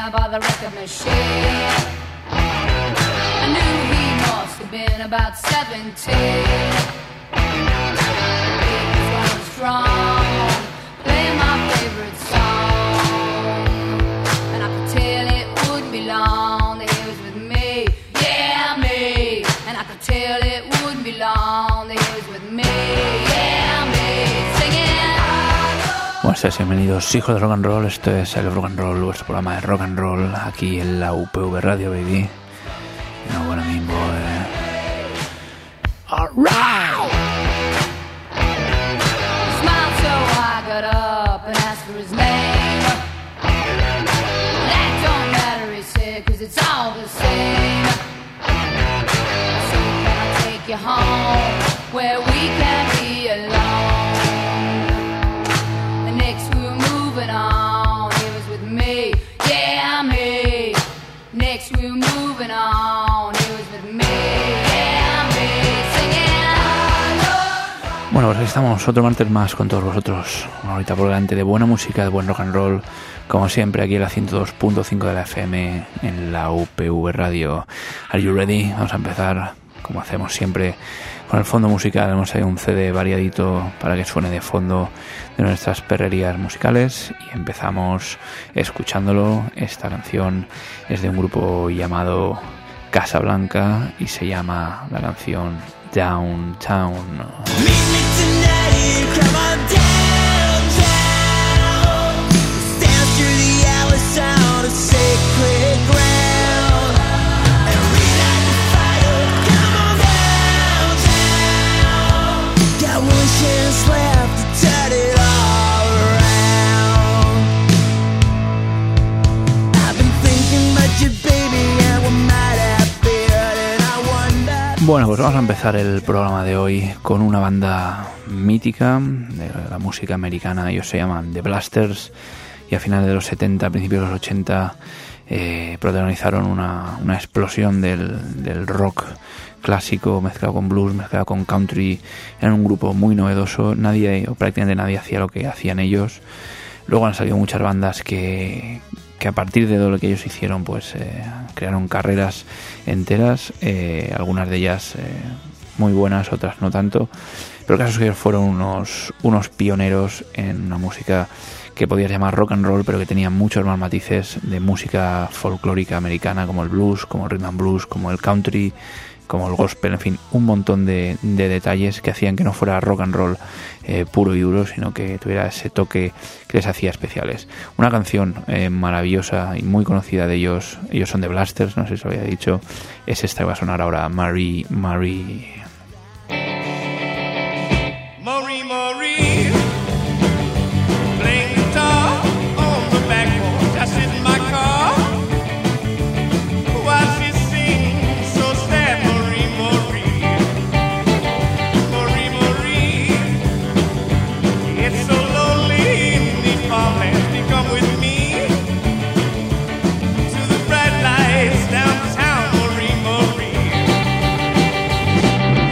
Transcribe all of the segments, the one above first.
there by the record machine. I knew he must have been about 17. He was running strong, playing my favorite song, and I could tell it wouldn't be long that he was with me, yeah, me. And I could tell it wouldn't be long that he was with me, yeah, me. Singing. Buenas tardes, bienvenidos hijos de rock and roll. Esto es el Rock and Roll, vuestro programa de rock and roll aquí en la UPV Radio, baby. No, bueno, mi boy. Alright. Smiled so I got up and asked for his name. That don't matter, he said, 'cause it's all the same. So can I take you home where we can be alone? The next we were moving on, he was with me, yeah, me. Next we were moving on, he was with me, yeah, me. Singing. Bueno, pues aquí estamos, otro martes más con todos vosotros. Una horita por delante de buena música, de buen rock and roll. Como siempre, aquí en la 102.5 de la FM, en la UPV Radio. Are you ready? Vamos a empezar, como hacemos siempre, con el fondo musical. Hemos ahí un CD variadito para que suene de fondo de nuestras perrerías musicales. Y empezamos escuchándolo. Esta canción es de un grupo llamado Casablanca y se llama la canción Downtown. Meet me tonight, come on downtown. Stand through the hours, sound of sacred ground. And relight the fire, come on downtown. Got one chance left to turn it all around. I've been thinking about you, baby, and what might have been, and I wonder. Bueno, pues vamos a empezar el programa de hoy con una banda mítica de la música americana. Ellos se llaman The Blasters y a finales de los 70, principios de los 80 protagonizaron una explosión del rock clásico mezclado con blues, mezclado con country. Eran un grupo muy novedoso, nadie o prácticamente nadie hacía lo que hacían ellos. Luego han salido muchas bandas que a partir de lo que ellos hicieron pues crearon carreras enteras, algunas de ellas muy buenas, otras no tanto, pero el caso es que ellos fueron unos pioneros en una música que podías llamar rock and roll, pero que tenía muchos más matices de música folclórica americana, como el blues, como el rhythm and blues, como el country, como el gospel, en fin, un montón de detalles que hacían que no fuera rock and roll puro y duro, sino que tuviera ese toque que les hacía especiales. Una canción maravillosa y muy conocida de ellos son The Blasters, no sé si os lo había dicho, es esta que va a sonar ahora, Marie. Marie, playing guitar on the back porch. I sit in my car while she sings so sad. Marie, it's so lonely in these farmlands. You come with me to the bright lights downtown. Marie.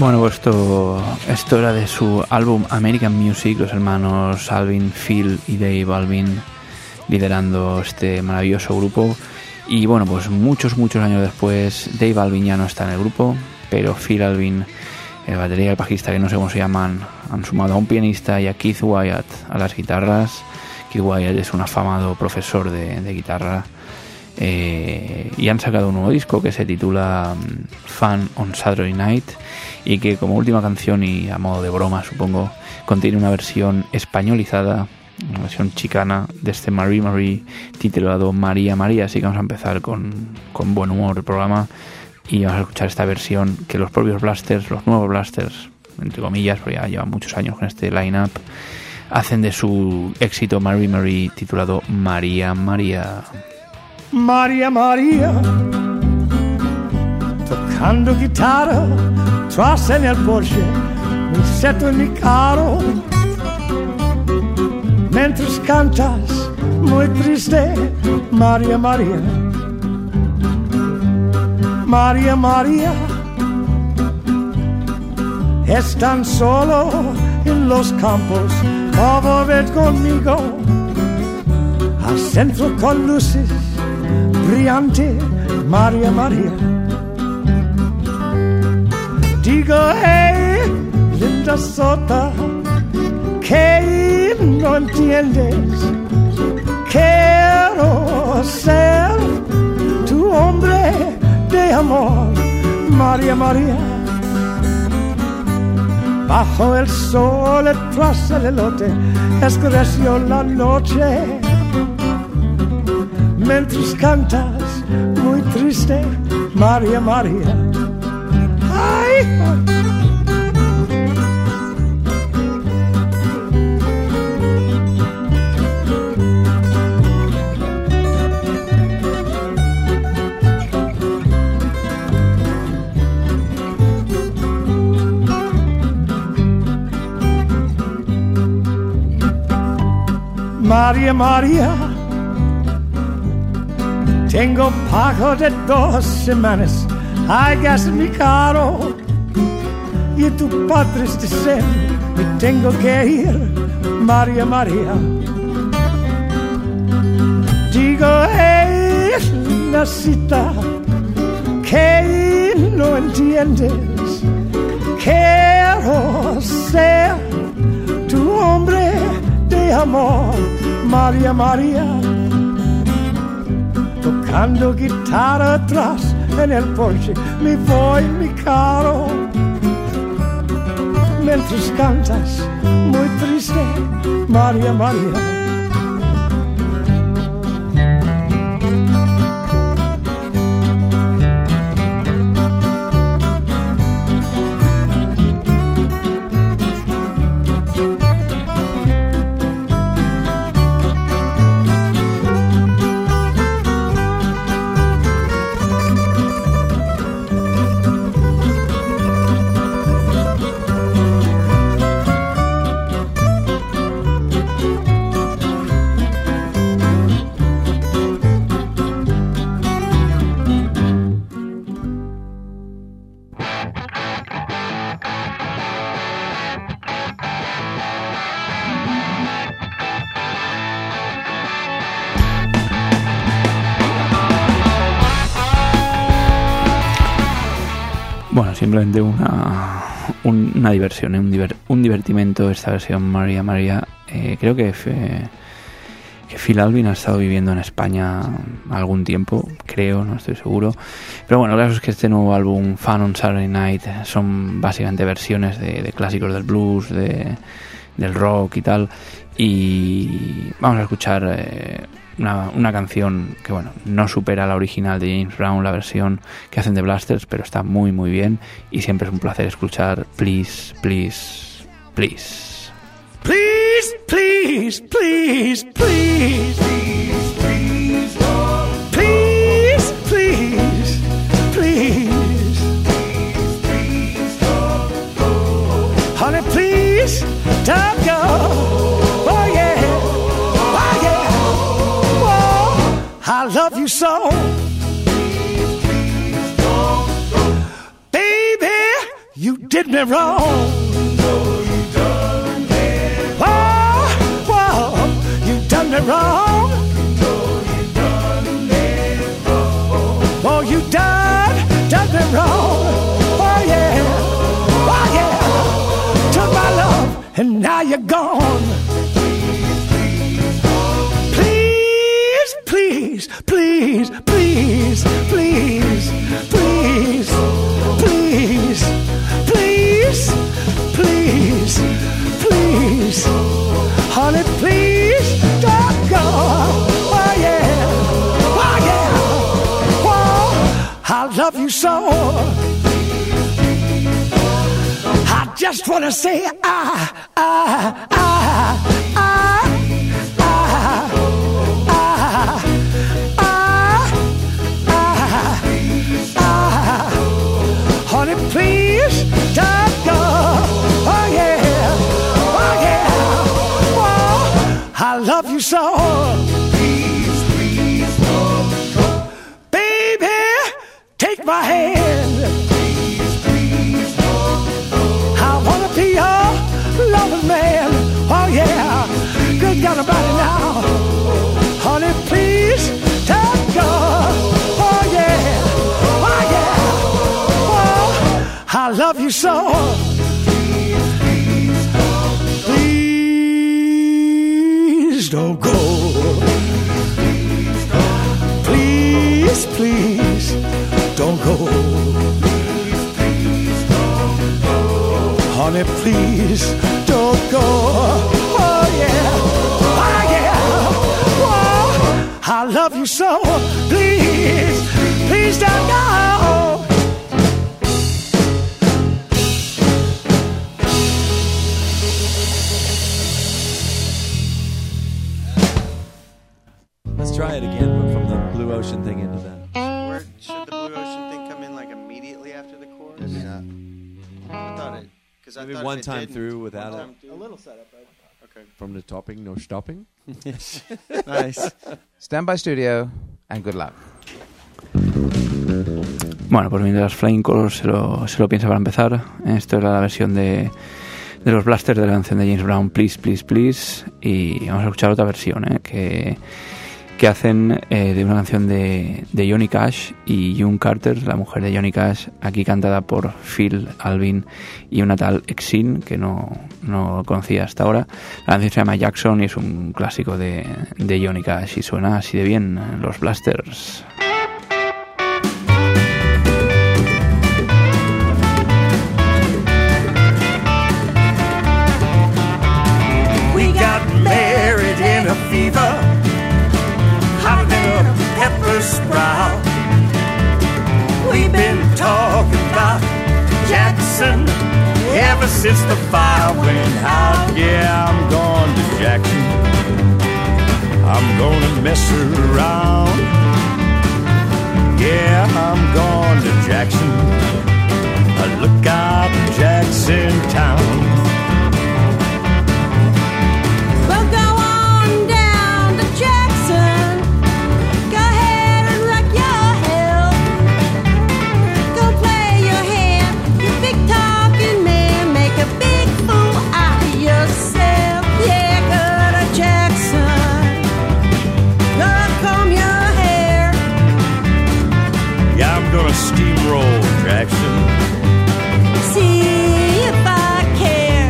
Bueno, pues esto era de su álbum American Music, los hermanos Alvin, Phil y Dave Alvin liderando este maravilloso grupo. Y bueno, pues muchos años después Dave Alvin ya no está en el grupo, pero Phil Alvin, el batería y el bajista, que no sé cómo se llaman, han sumado a un pianista y a Keith Wyatt a las guitarras. Keith Wyatt es un afamado profesor de guitarra. Y han sacado un nuevo disco que se titula Fun on Saturday Night, y que como última canción, y a modo de broma supongo, contiene una versión españolizada, una versión chicana de este Marie Marie titulado María María. Así que vamos a empezar con buen humor el programa y vamos a escuchar esta versión que los propios Blasters, los nuevos Blasters, entre comillas, porque ya llevan muchos años con este line-up, hacen de su éxito Marie Marie titulado María María. María María, tocando guitarra, tras en el Porsche, mi seto en mi carro. Mientras cantas, muy triste, María María. María María, están solo en los campos, favor ven conmigo, al centro con luces brillante, María María. Digo, hey, linda sota, que no entiendes. Quiero ser tu hombre de amor, María María. Bajo el sol, tras el elote, esclareció la noche. Mientras cantas, muy triste, María María. Ay, María María, tengo pago de 2 semanas, hay gas en mi carro, y tu padre dice, me tengo que ir, María María. Digo, es una cita que no entiendes. Quiero ser tu hombre de amor, María María. Tocando guitarra atrás en el Porsche, me voy en mi carro. Mientras cantas, muy triste, María María. Bueno, simplemente una diversión, un divertimento esta versión María María. Creo que Phil Alvin ha estado viviendo en España algún tiempo, creo, no estoy seguro. Pero bueno, el caso es que este nuevo álbum, Fun on Saturday Night, son básicamente versiones de clásicos del blues, del rock y tal. Y vamos a escuchar una canción que, bueno, no supera la original de James Brown, la versión que hacen de Blasters, pero está muy muy bien, y siempre es un placer escuchar Please, Please, Please. Please, please, please, please, please, please, please, honey, please, don't go. Oh yeah, oh yeah, oh, I love you so. Baby, you did me wrong. You done me wrong. Oh, you done me wrong. Oh yeah, took my love and now you're gone. Please, please, please, please, please, please, please, please, please, please, honey, please don't go. Oh yeah, oh, I love you so. I just wanna say honey, please don't go. Oh yeah, oh, I love you so. Please, please don't go. Baby, take my hand. Please, please don't go. I wanna be your loving man. Oh yeah, good God about it now. Honey, please don't go. Oh yeah, I love you so. Please don't go. Please, please don't go. Honey, please don't go. Oh yeah, I love you so. Please, please don't go. Let's try it again, but from the Blue Ocean thing into that. Where should the Blue Ocean thing come in, like immediately after the chorus? Maybe not. I thought it, because I Maybe thought one if it time didn't- through without one it. time through. A little setup, right? Okay. From the topping, no stopping. Nice. Stand by studio and good luck. Bueno, pues mientras Flying Colors se lo piensa para empezar, esto era la versión de los Blasters de la canción de James Brown, Please, Please, Please, y vamos a escuchar otra versión que hacen de una canción de Johnny Cash y June Carter, la mujer de Johnny Cash, aquí cantada por Phil Alvin y una tal Exin que no conocía hasta ahora. La canción se llama Jackson y es un clásico de Johnny Cash y suena así de bien, los Blasters. We got married in a fever, hotter than a pepper sprout. We've been talking about Jackson ever since the fire went out. Yeah, I'm going to Jackson. I'm gonna mess around. Yeah, I'm going to Jackson. Look out, Jackson Town. Well, go on down to Jackson. Go ahead and rock your hell. Go play your hand, you big talking man. Make a big fool out of yourself. Yeah, go to Jackson. Go comb your hair. Yeah, I'm gonna steamroll Jackson. See if I care.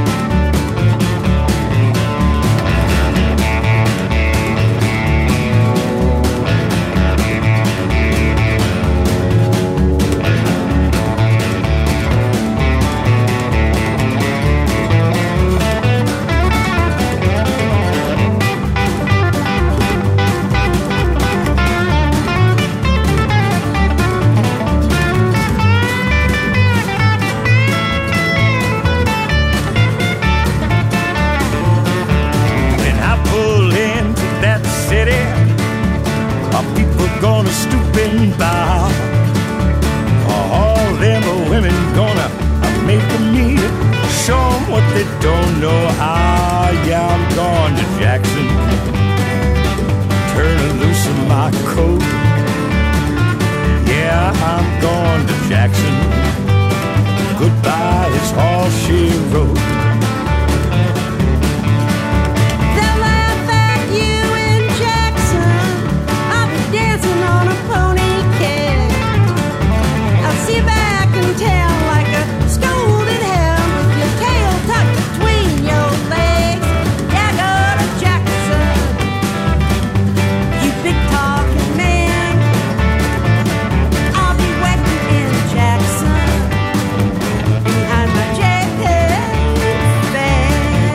When I pull into that city, are people gonna stoop and bow? Are all them women gonna make me show 'em what they don't know how? Yeah, I'm going to Jackson, turning loose in my coat. Yeah, I'm going to Jackson. Goodbye, That's all she wrote. They'll laugh at you in Jackson. I'll be dancing on a pony keg. I'll sit back and tell like a scolded hound with your tail tucked between your legs. Yeah, go to Jackson, you big talking man. I'll be waiting in Jackson behind my band.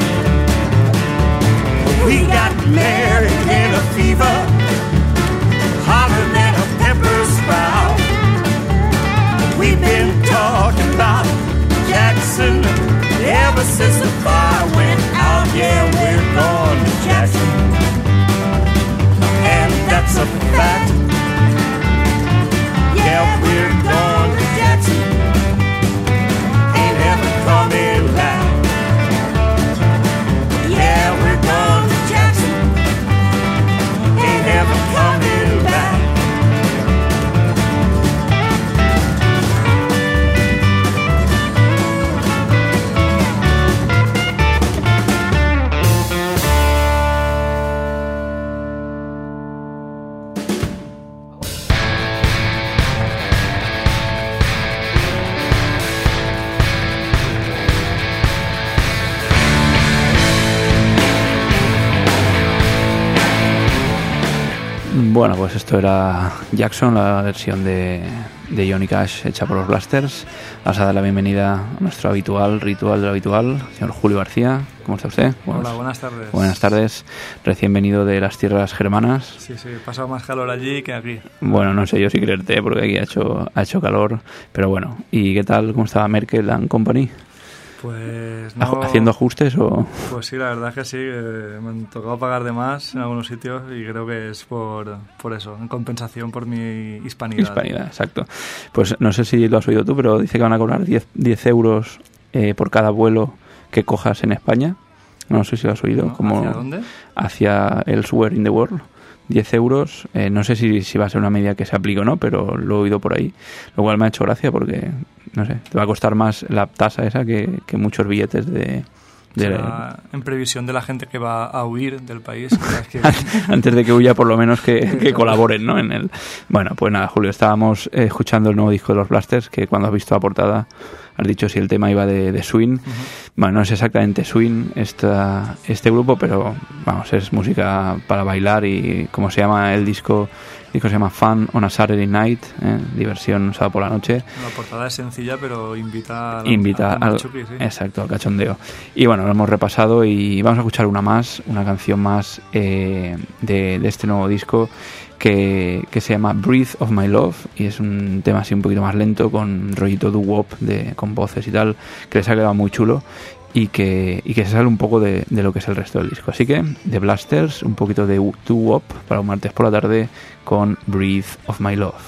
We got married in a fever, hotter than a pepper sprout. We've been talking about Jackson ever since the fire went out. Yeah, we're going to Jackson, and that's a fact. Yeah, we're going to Jackson, ain't ever coming back. Yeah, we're going to Jackson, ain't ever coming back. Bueno, pues esto era Jackson, la versión de Johnny Cash hecha por los Blasters. Vamos a dar la bienvenida a nuestro ritual del habitual, señor Julio García. ¿Cómo está usted? Hola, buenas tardes. Buenas tardes. Recién venido de las tierras germanas. Sí, he pasado más calor allí que aquí. Bueno, no sé yo si creerte, porque aquí ha hecho calor. Pero bueno, ¿y qué tal? ¿Cómo estaba Merkel and Company? Pues no... ¿Haciendo ajustes o...? Pues sí, la verdad es que sí. Me han tocado pagar de más en algunos sitios y creo que es por eso, en compensación por mi hispanidad. Hispanidad, exacto. Pues no sé si lo has oído tú, pero dice que van a cobrar 10 euros por cada vuelo que cojas en España. No sé si lo has oído. No, ¿hacia dónde? Hacia Elsewhere in the World. 10 euros. No sé si va a ser una medida que se aplique o no, pero lo he oído por ahí. Lo cual me ha hecho gracia porque, no sé, te va a costar más la tasa esa que muchos billetes de... en previsión de la gente que va a huir del país. Que... Antes de que huya, por lo menos que colaboren, ¿no? En el... Bueno, pues nada, Julio, estábamos escuchando el nuevo disco de los Blasters, que cuando has visto la portada has dicho si el tema iba de swing. Uh-huh. Bueno, no es exactamente swing este grupo, pero vamos, es música para bailar y como se llama el disco se llama Fun on a Saturday Night, diversión sábado por la noche. La portada es sencilla, pero invita al chupi, sí. Exacto, al cachondeo. Y bueno, lo hemos repasado y vamos a escuchar una canción más de este nuevo disco que se llama Breath of My Love, y es un tema así un poquito más lento con rollito doo-wop con voces y tal, que les ha quedado muy chulo y que se sale un poco de lo que es el resto del disco. Así que The Blasters, un poquito de doo-wop para un martes por la tarde con Breath of My Love.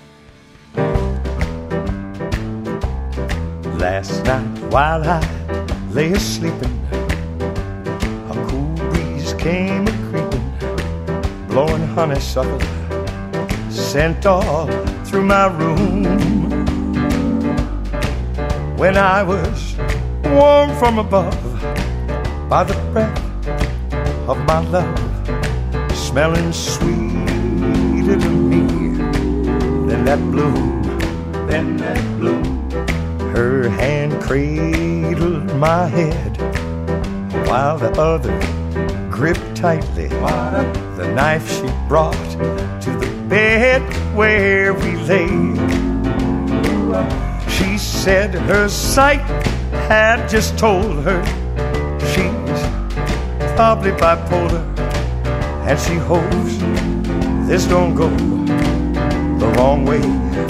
Last night while I lay sleeping, a cool breeze came a-creeping, blowing honeysuckle scent all through my room. When I was warm from above by the breath of my love, smelling sweeter to me than that bloom. Her hand cradled my head while the other gripped tightly the knife she brought to the bed where we lay. She said her sight had just told her she's probably bipolar, and she hopes this don't go the wrong way.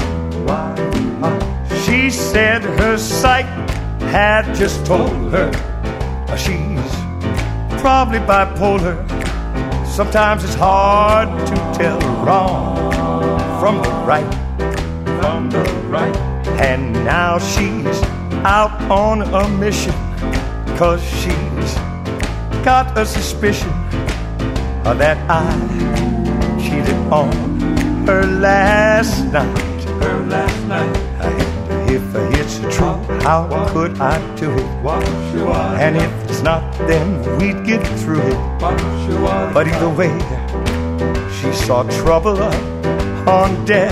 She said her sight had just told her she's probably bipolar. Sometimes it's hard to tell wrong from the right. And now she's out on a mission, 'cause she's got a suspicion that I cheated on her last night. If it's true, how could I do it? And if it's not, then we'd get through it. But either way, she saw trouble up on deck.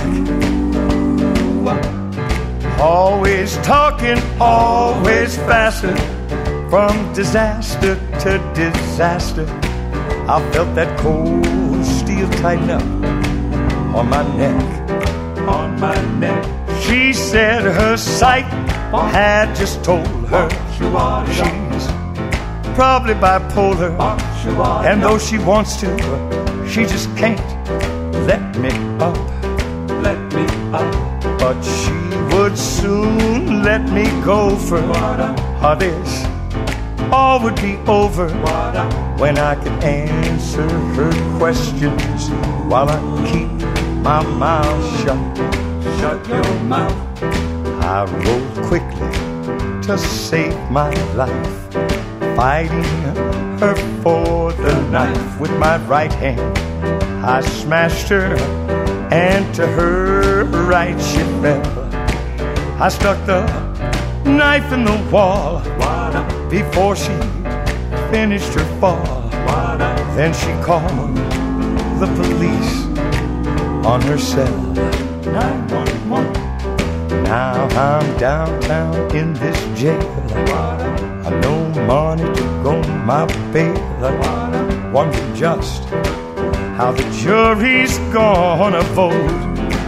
Always talking, always faster, from disaster to disaster. I felt that cold steel tighten up on my neck, on my neck. She said her sight had just told her she's probably bipolar, and though she wants to, she just can't let me up, let me up. But she would soon let me go for this. All would be over when I could answer her questions while I keep my mouth shut. Shut your mouth. I rode quickly to save my life, fighting her for the knife. With my right hand I smashed her, and to her right she fell. I stuck the knife in the wall before she finished her fall. Then she called the police on her cell. 911. Now I'm downtown in this jail. I no money to go my bail. I wonder just how the jury's gonna vote.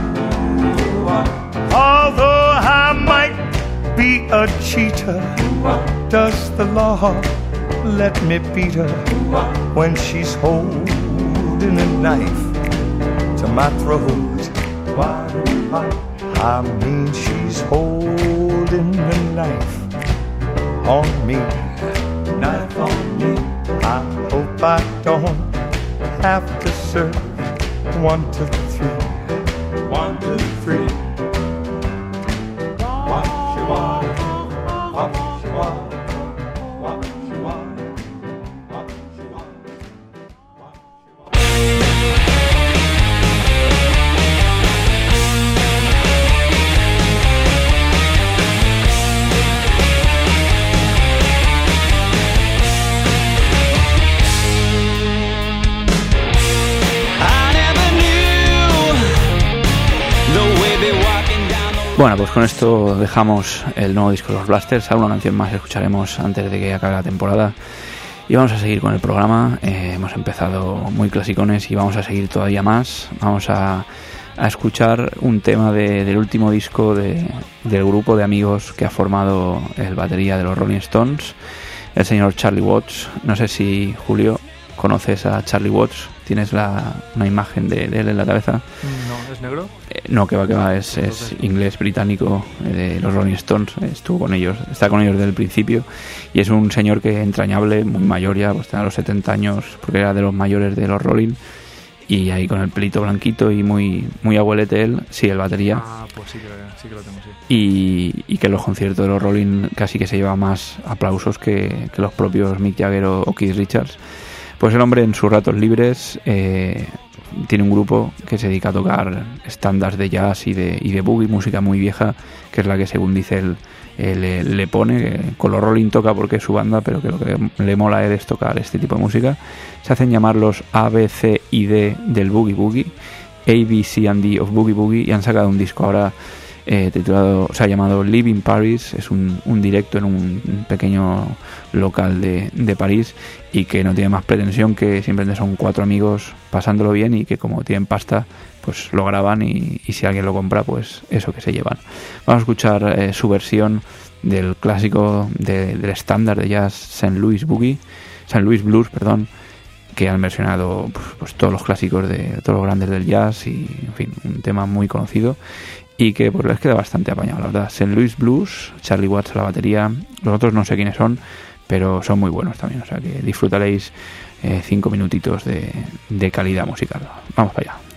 Although I might be a cheater, does the law let me beat her when she's holding a knife to my throat? I mean, she's holding a knife on me, knife on me. I hope I don't have to serve 1, 2, 3, 1, 2, 3. Bueno, pues con esto dejamos el nuevo disco de los Blasters. Alguna canción más escucharemos antes de que acabe la temporada. Y vamos a seguir con el programa. Hemos empezado muy clasicones y vamos a seguir todavía más. Vamos a escuchar un tema del último disco del grupo de amigos que ha formado el batería de los Rolling Stones, el señor Charlie Watts. No sé si, Julio, conoces a Charlie Watts. ¿Tienes una imagen de él en la cabeza? No, ¿es negro? No, que va, es inglés, británico, de los Rolling Stones. Estuvo con ellos, está con ellos desde el principio, y es un señor que entrañable, muy mayor ya, pues tenía los 70 años, porque era de los mayores de los Rolling, y ahí con el pelito blanquito y muy abuelete él, sí, el batería. Ah, pues sí que lo tengo, sí. Y que en los conciertos de los Rolling casi que se lleva más aplausos que los propios Mick Jagger o Keith Richards. Pues el hombre en sus ratos libres tiene un grupo que se dedica a tocar estándares de jazz y de boogie, música muy vieja, que es la que, según dice él, le pone. Que con los Rolling toca porque es su banda, pero que lo que le mola a él es tocar este tipo de música. Se hacen llamar los A, B, C y D del Boogie Boogie, A, B, C and D of Boogie Boogie, y han sacado un disco ahora titulado, se ha llamado Live in Paris. Es un directo en un pequeño local de París, y que no tiene más pretensión que simplemente son 4 amigos pasándolo bien, y que como tienen pasta pues lo graban, y si alguien lo compra, pues eso que se llevan. Vamos a escuchar su versión del clásico del estándar de jazz St. Louis Blues, que han versionado pues todos los clásicos de todos los grandes del jazz, y en fin, un tema muy conocido y que pues les queda bastante apañado, la verdad. St. Louis Blues, Charlie Watts a la batería. Los otros no sé quiénes son, pero son muy buenos también, o sea que disfrutaréis 5 minutitos de calidad musical. Vamos para allá.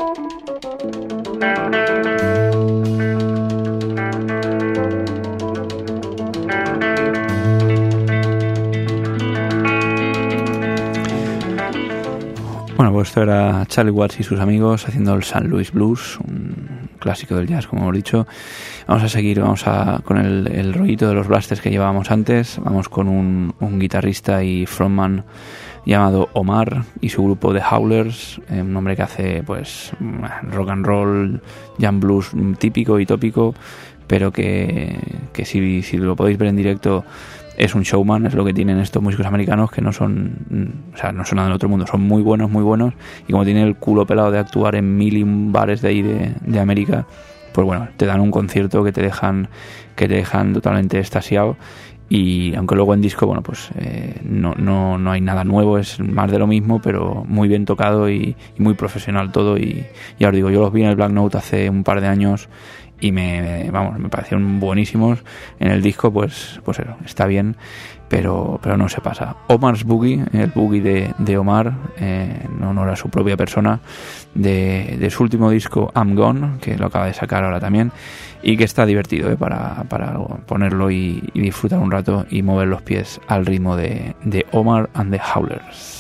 Bueno, pues esto era Charlie Watts y sus amigos haciendo el St. Louis Blues, un clásico del jazz, como hemos dicho. Vamos a seguir, con el rollito de los blasters que llevábamos antes. Vamos con un guitarrista y frontman llamado Omar y su grupo The Howlers, un hombre que hace pues rock and roll, jam blues típico y tópico, pero que si lo podéis ver en directo es un showman. Es lo que tienen estos músicos americanos, que no son nada del otro mundo, son muy buenos, y como tienen el culo pelado de actuar en 1000 bares de ahí de América, pues bueno, te dan un concierto que te dejan totalmente extasiado. Y aunque luego en disco, bueno, pues no hay nada nuevo, es más de lo mismo, pero muy bien tocado y muy profesional todo. Y ya os digo, yo los vi en el Black Note hace un par de años y me parecieron buenísimos. En el disco pues eso, está bien, pero no se pasa. Omar's Boogie, el boogie de Omar, en honor a su propia persona, de su último disco I'm Gone, que lo acaba de sacar ahora también, y que está divertido para ponerlo y disfrutar un rato y mover los pies al ritmo de Omar and the Howlers.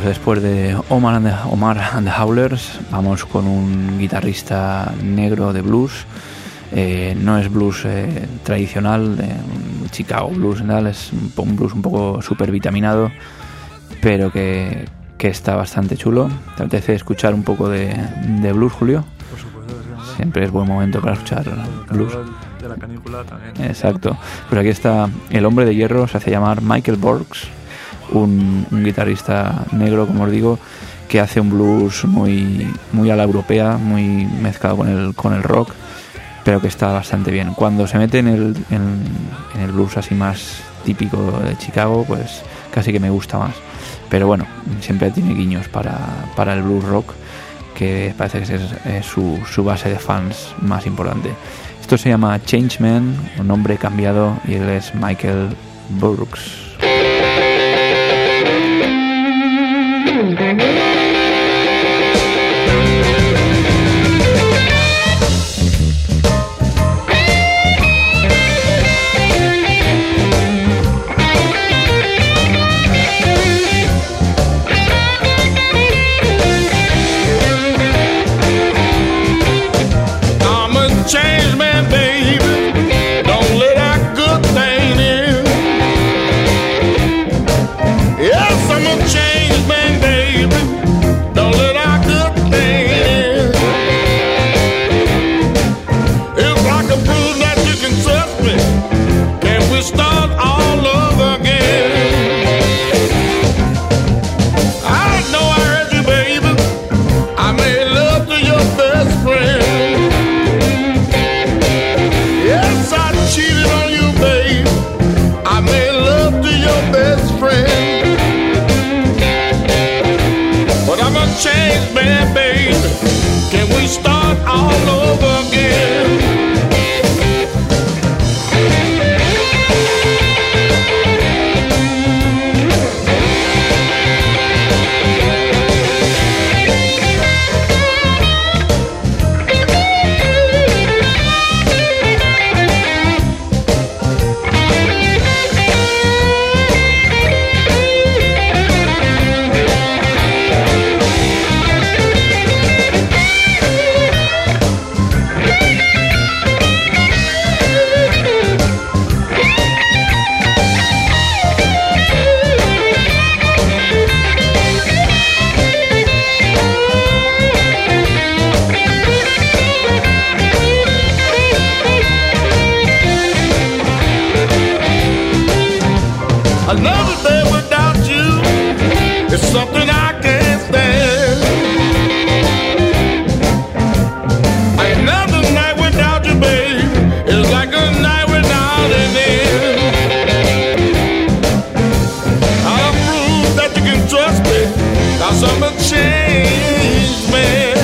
después de Omar and the Howlers, vamos con un guitarrista negro de blues. No es blues tradicional, Chicago blues, es un blues un poco súper vitaminado, pero que está bastante chulo. ¿Te apetece escuchar un poco de blues, Julio? Por supuesto, sí, siempre es buen momento para escuchar blues. De la canícula también. Exacto. Pues aquí está el hombre de hierro, se hace llamar Michael Borks, un guitarrista negro, como os digo, que hace un blues muy a la europea, muy mezclado con el rock, pero que está bastante bien. Cuando se mete en el blues así más típico de Chicago, pues casi que me gusta más. Pero bueno, siempre tiene guiños para el blues rock, que parece que es su base de fans más importante. Esto se llama Changeman, un nombre cambiado, y él es Michael Borks. Change man, baby. Don't let that good thing in. Yes, I'm a change man, baby. Don't let that good thing in. It's like a bruise that you can trust me. Can we start all over again? I know I hurt you, baby. I made love to your best friend. Cheated on you, babe. I made love to your best friend. But I'm a changed man, baby. Can we start all over again? Another day without you is something I can't stand. Another night without you, babe, is like a night without an end. I'll prove that you can trust me, 'cause I'm a changed man.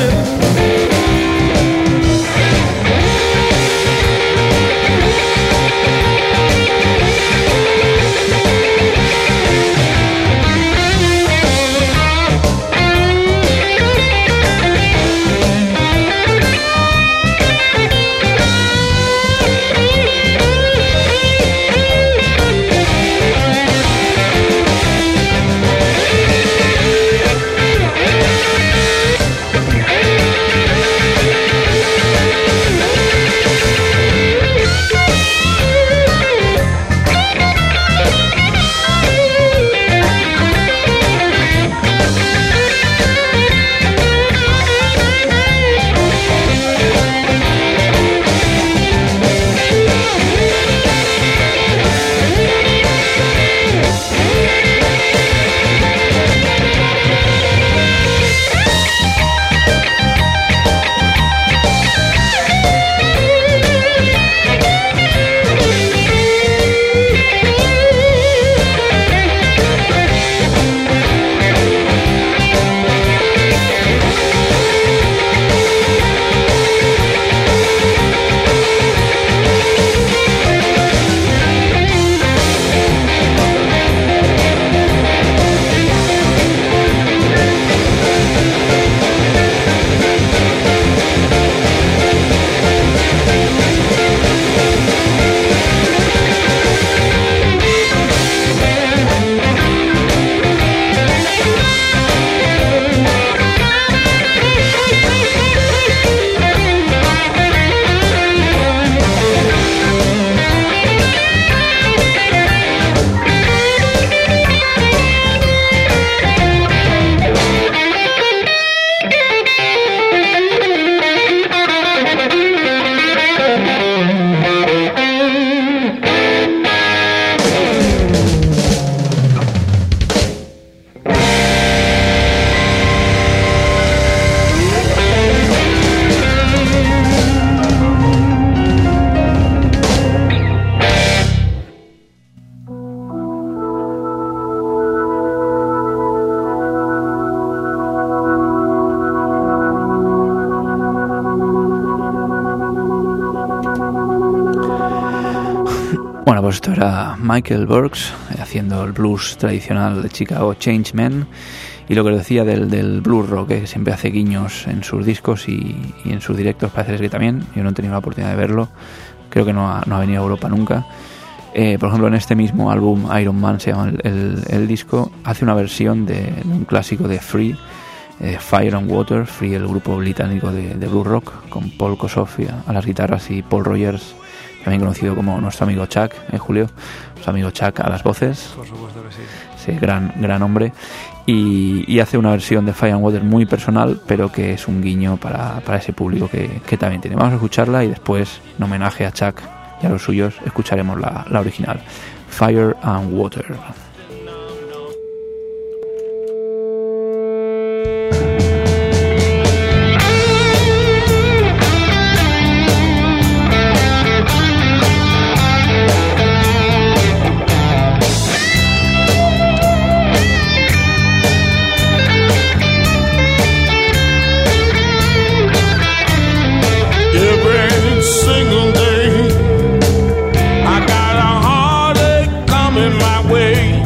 Bueno, pues esto era Michael Burks haciendo el blues tradicional de Chicago, Changeman, y lo que os decía del blues rock, que siempre hace guiños en sus discos y en sus directos, parece que también. Yo no he tenido la oportunidad de verlo, creo que no ha venido a Europa nunca. Por ejemplo, en este mismo álbum, Iron Man se llama el disco, hace una versión de un clásico de Free, Fire and Water. Free, el grupo británico de blues rock, con Paul Kossoff a las guitarras y Paul Rogers, también conocido como nuestro amigo Chuck, Julio, nuestro amigo Chuck a las voces. Por supuesto que sí. Sí, gran hombre. Y hace una versión de Fire and Water muy personal, pero que es un guiño para ese público que también tiene. Vamos a escucharla y después, en homenaje a Chuck y a los suyos, escucharemos la original, Fire and Water. Every single day, I got a heartache coming my way.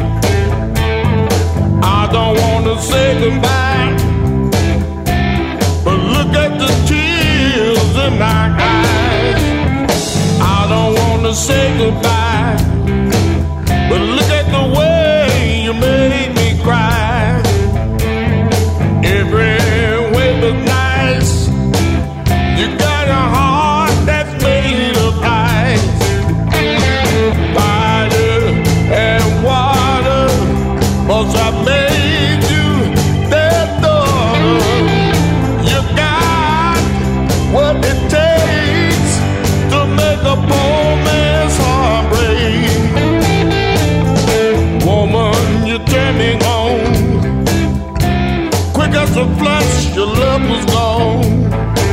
I don't want to say goodbye, but look at the tears in my eyes. I don't want to say goodbye, but look at the way you made me cry. Every way but nice. You got a heart that's made of ice. Fire and water, 'cause I made you their daughter. You got what it takes to make a poor man's heart break. Woman, you turn me on. Quick as a flash, your love was gone.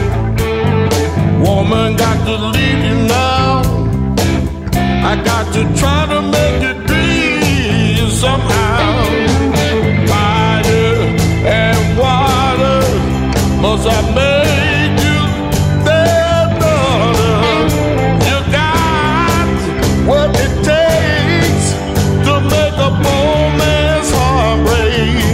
Woman, got to leave you now. I got to try to make it be somehow. Fire and water, 'cause I made you their daughter. You got what it takes to make a poor man's heart break.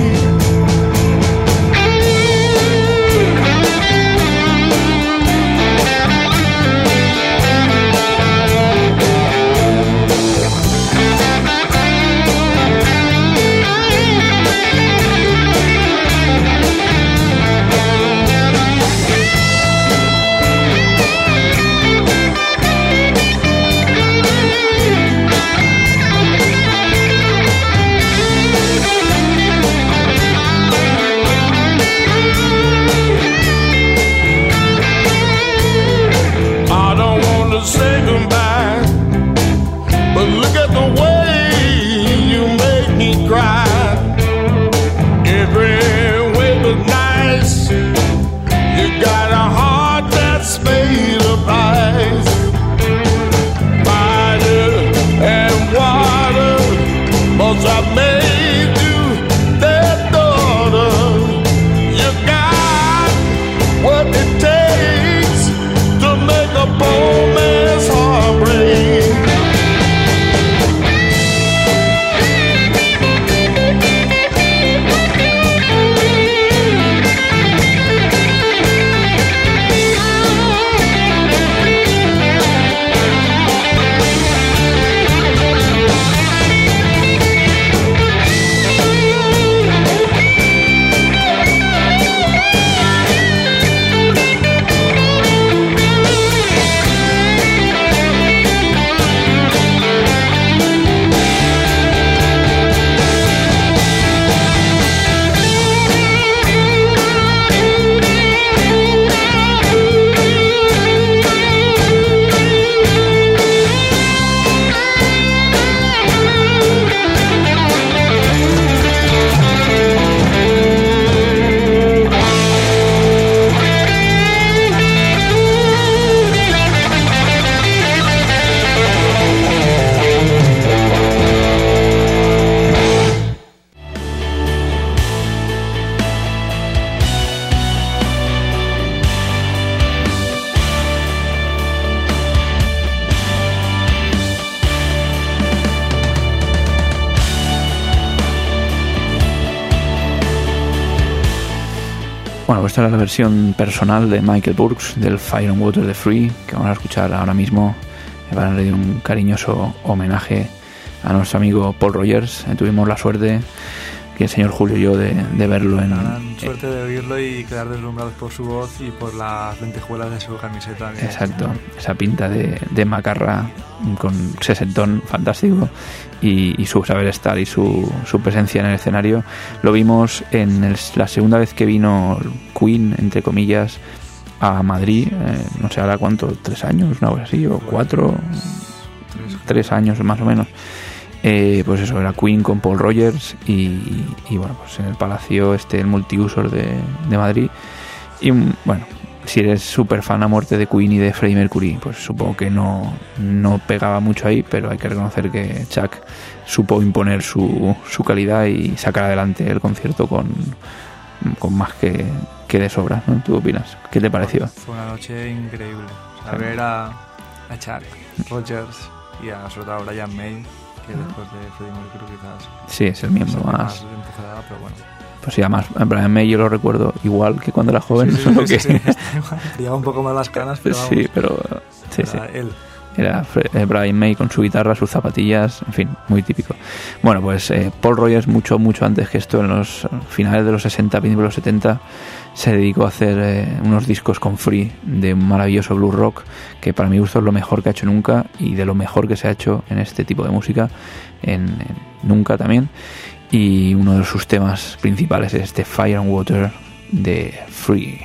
Bueno, pues esta era la versión personal de Michael Burks del Fire and Water de Free, que vamos a escuchar ahora mismo para rendir un cariñoso homenaje a nuestro amigo Paul Rogers. Tuvimos la suerte, que el señor Julio y yo, de verlo en... La gran suerte de oírlo y quedar deslumbrados por su voz y por las lentejuelas de su camiseta. Exacto, esa pinta de macarra con sesentón fantástico y su saber estar y su presencia en el escenario. Lo vimos en la segunda vez que vino Queen, entre comillas, a Madrid, no sé ahora cuánto, 3 años, una cosa así, o 4, 3 años más o menos. Pues eso, era Queen con Paul Rogers y bueno, pues en el Palacio el multiusos de Madrid. Y bueno, si eres súper fan a muerte de Queen y de Freddie Mercury, pues supongo que no pegaba mucho ahí, pero hay que reconocer que Chuck supo imponer su calidad y sacar adelante el concierto con más que de sobra, ¿no? ¿Tú opinas? ¿Qué te pareció? Fue una noche increíble. O sea, ver a Chuck Rogers y sobre todo a Brian May, que después de Freddie Mercury quizás... Sí, es el miembro más empujada, pero bueno. Pues sí, además Brian May yo lo recuerdo igual que cuando era joven, solo que... Lleva un poco más las canas, pero vamos, sí, pero... Sí. Él. Era Brian May con su guitarra, sus zapatillas, en fin, muy típico. Bueno, pues Paul Rogers mucho antes que esto, en los finales de los 60, principios de los 70, se dedicó a hacer unos discos con Free de un maravilloso blues rock, que para mi gusto es lo mejor que ha hecho nunca y de lo mejor que se ha hecho en este tipo de música, en nunca también. Y uno de sus temas principales es este Fire and Water de Free.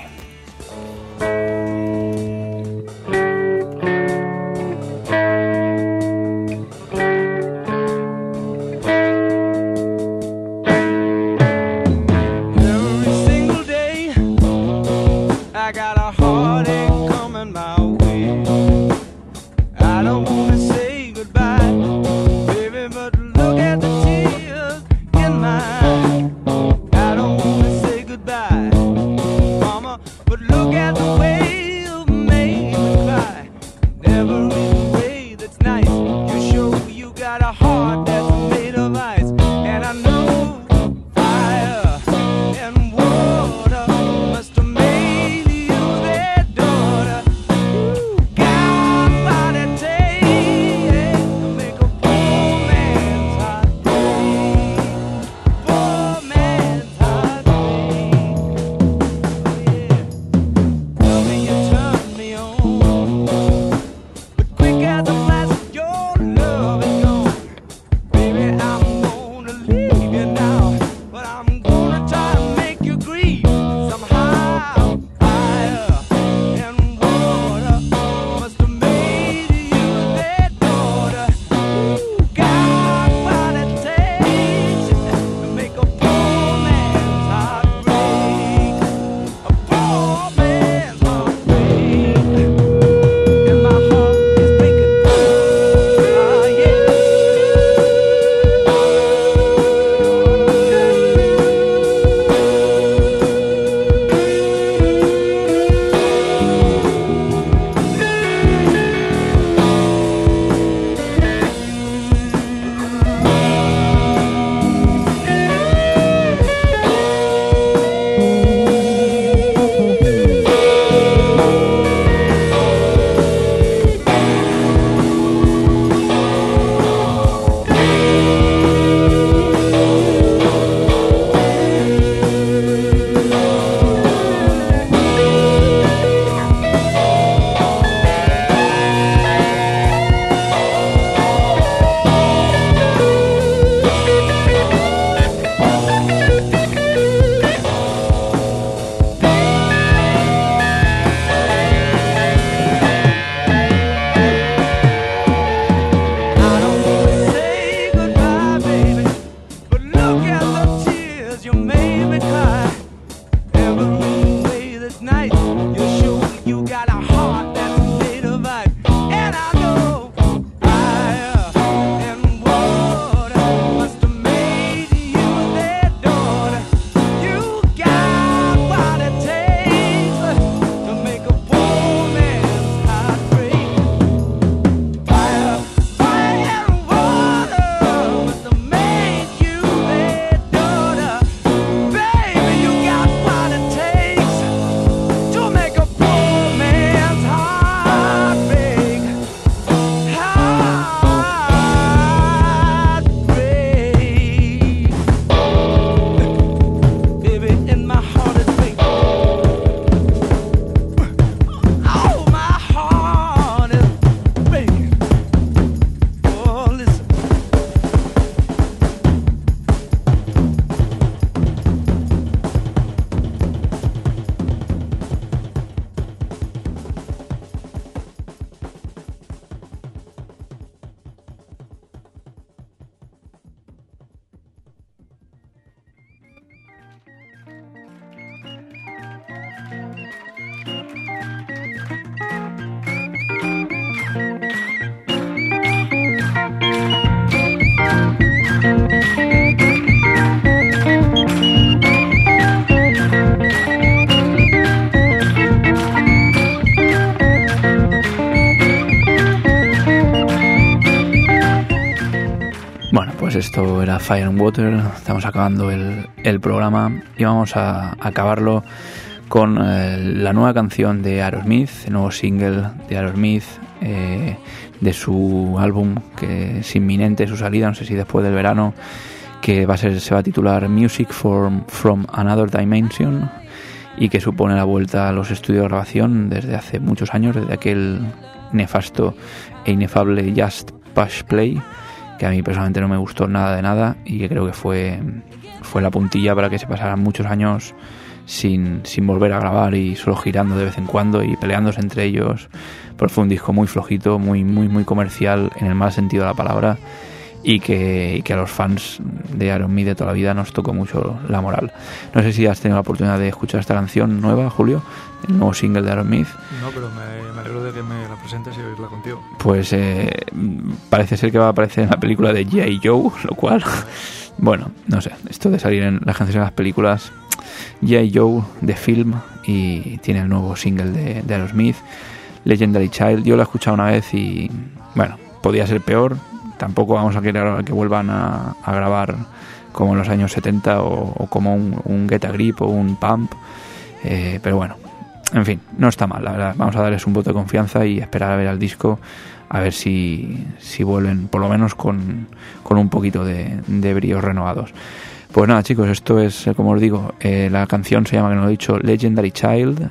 esto era Fire and Water. Estamos acabando el programa y vamos a acabarlo con la nueva canción de Aerosmith, el nuevo single de Aerosmith, de su álbum que es inminente su salida, no sé si después del verano, que se va a titular Music from Another Dimension, y que supone la vuelta a los estudios de grabación desde hace muchos años, desde aquel nefasto e inefable Just Push Play, que a mí personalmente no me gustó nada de nada y que creo que fue la puntilla para que se pasaran muchos años sin volver a grabar y solo girando de vez en cuando y peleándose entre ellos. Pero fue un disco muy flojito, muy comercial en el mal sentido de la palabra, y que a los fans de Aerosmith de toda la vida nos tocó mucho la moral. No sé si has tenido la oportunidad de escuchar esta canción nueva, Julio, el nuevo single de Aerosmith. No, pero me alegro de que me la presentes y oírla contigo. Pues parece ser que va a aparecer en la película de G.I. Joe, lo cual, bueno, no sé, esto de salir en las canciones de las películas. G.I. Joe de film, y tiene el nuevo single de Aerosmith, Legendary Child. Yo lo he escuchado una vez y, bueno, podía ser peor. Tampoco vamos a querer que vuelvan a grabar como en los años 70 o como un Get a Grip o un Pump, pero bueno, en fin, no está mal, la verdad. Vamos a darles un voto de confianza y esperar a ver al disco, a ver si vuelven por lo menos con un poquito de bríos renovados. Pues nada, chicos, esto es, como os digo, la canción se llama, que no lo he dicho, Legendary Child,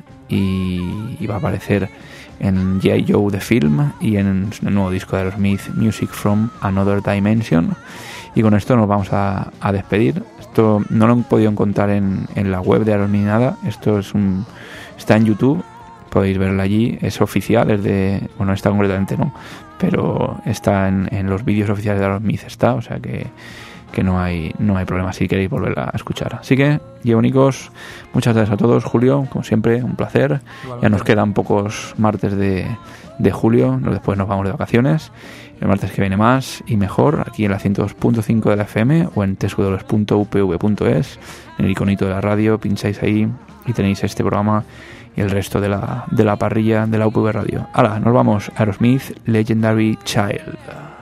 y va a aparecer en G.I. Joe The Film y en el nuevo disco de Aerosmith, Music from Another Dimension. Y con esto nos vamos a despedir. Esto no lo he podido encontrar en la web de Aerosmith nada. Esto está en YouTube, podéis verlo allí, es oficial, es de, bueno, esta concretamente no, pero está en los vídeos oficiales de Aerosmith está, o sea que no hay problema si queréis volverla a escuchar. Así que, Guionicos, muchas gracias a todos. Julio, como siempre, un placer. Igualmente. Ya nos quedan pocos martes de julio, después nos vamos de vacaciones. El martes que viene más y mejor, aquí en la 102.5 de la FM o en www.upv.es, en el iconito de la radio, pincháis ahí y tenéis este programa y el resto de la parrilla de la UPV Radio. ¡Hala! Nos vamos. Aerosmith, Legendary Child.